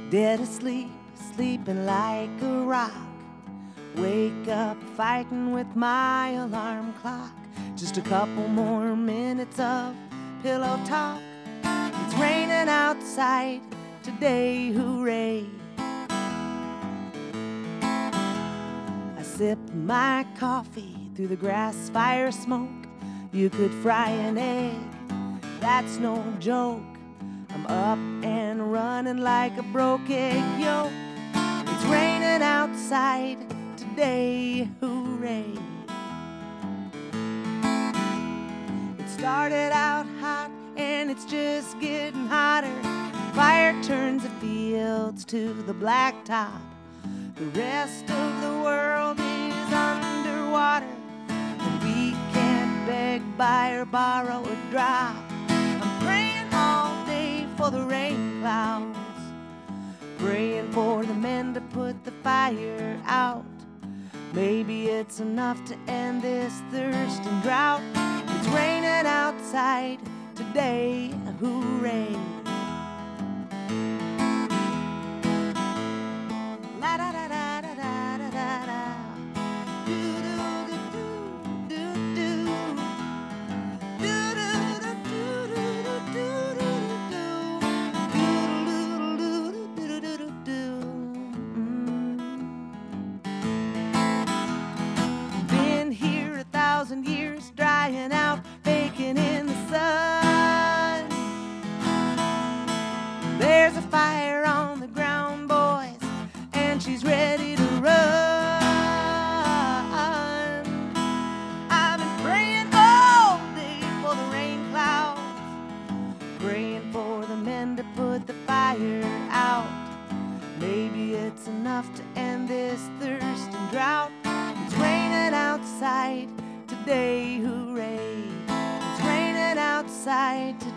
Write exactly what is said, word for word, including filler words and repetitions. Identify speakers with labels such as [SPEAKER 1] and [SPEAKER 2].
[SPEAKER 1] Dead asleep, sleeping like a rock. Wake up fighting with my alarm clock. Just a couple more minutes of pillow talk. It's raining outside today, hooray. I sip my coffee through the grass fire smoke. You could fry an egg, that's no joke. I'm up and running like a broke egg yolk. It's raining outside today, hooray. It started out hot and it's just getting hotter. Fire turns the fields to the blacktop. The rest of the world is underwater, and we can't beg, buy, or borrow a drop. I'm praying all day for the rain clouds, praying for the men to put the fire out. Maybe it's enough to end this thirst and drought. It's raining outside today, hooray. La da da da da da da da da. Do do do do do do do do do do do do do do do. Been here a thousand years, drying out, baking in the sun. There's a fire on the ground, boys, and she's ready to run. I've been praying all day for the rain clouds, praying for the men to put the fire out. Maybe it's enough to end this thirst and drought. It's raining outside today, hooray. It's raining outside today.